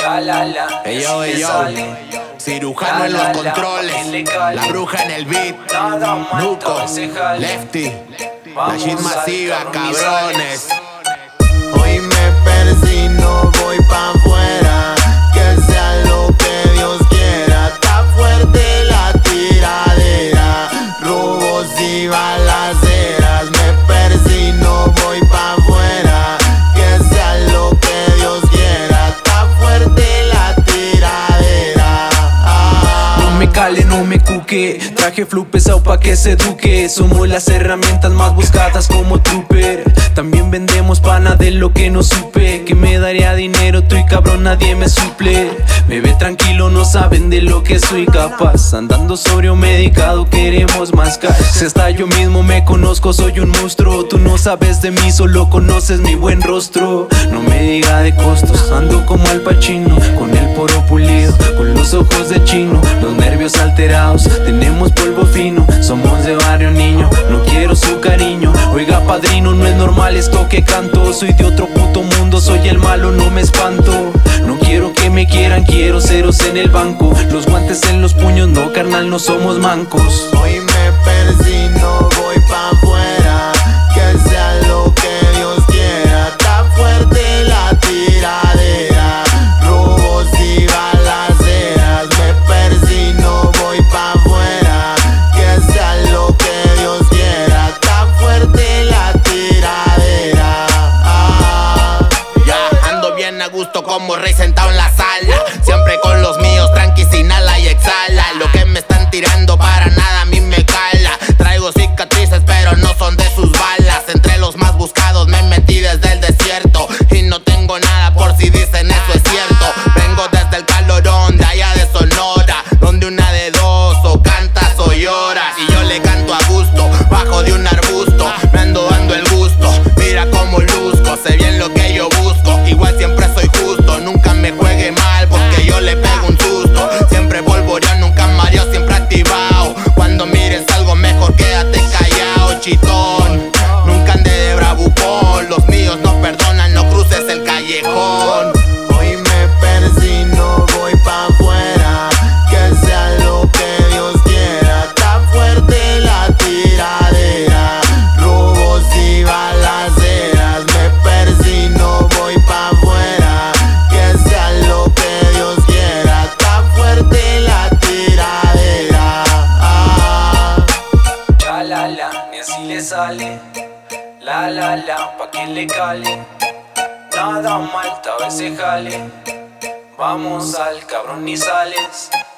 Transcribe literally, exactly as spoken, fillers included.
Ey yo, ey yo, cirujano en los controles, la bruja en el beat, Nuco, Lefty, la shit masiva, cabrones. Hoy me persino, voy pa' afuera, que sea lo que Dios quiera. Está fuerte la tiradera, robos y balaceras. Me persino, voy pa' afuera, que sea lo que Dios quiera. Está fuerte la tiradera. ah. No me cale, no me cuque, traje flu pesado pa' que se eduque. Somos las herramientas más buscadas como trooper. También vendemos pana de lo que no supe. Que me daría dinero, tú y cabrón nadie me suple. Me ve tranquilo, no saben de lo que soy capaz. Andando sobrio medicado, queremos más cash. Si hasta yo mismo me conozco, soy un monstruo. Tú no sabes de mí, solo conoces mi buen rostro. No me diga de costos, ando como Al Pacino, con el poro pulido, con los ojos de chino, los nervios alterados. Tenemos polvo fino, somos de barrio niño. No quiero su cariño, oiga padrino, no es normal esto que canto. Soy de otro puto mundo, soy el malo, no me espanto. No quiero que me quieran, quiero ceros en el banco. Los guantes en los puños, no carnal, no somos mancos. Hoy me persino, voy pa' afuera, que sea lo que Dios quiera. Está fuerte la tiradera, robos y balaceras. Me persino, voy pa' afuera, que sea lo que Dios quiera. Está fuerte la tiradera. ah. Ya ando bien a gusto como rey sentado en la sala, siempre con los míos, tranqui, inhala y exhala. Lo que me están tirando para nada a mí me cala. Traigo cicatrices pero no son de sus balas. Entre los más buscados me metí desde el desierto, y no tengo nada por si dicen eso es cierto. Vengo desde el calorón de allá de Sonora, donde una de dos o cantas o lloras. Y yo le canto a gusto, bajo de un arbusto, me ando dando el gusto. Mira cómo luzco, sé bien lo que yo busco. Igual siempre soy justo, nunca me juegue mal, porque yo le pego un susto. Siempre polvoreado, nunca mareo, siempre activado. Cuando mires algo mejor quédate callado, chitón. Nunca ande de bravucón, los míos no perdonan, no cruces el callejón. Hoy me persino, voy pa' afuera, que sea lo que Dios quiera. Está fuerte la tiradera, robos y balaceras. Me persino, voy pa' afuera, que sea lo que Dios quiera. Está fuerte la tiradera. ah. Ya la la, ni así le sale. La la la, pa' que le cale. Nada mal, tal vez se jale. Vamos al cabrón y sales.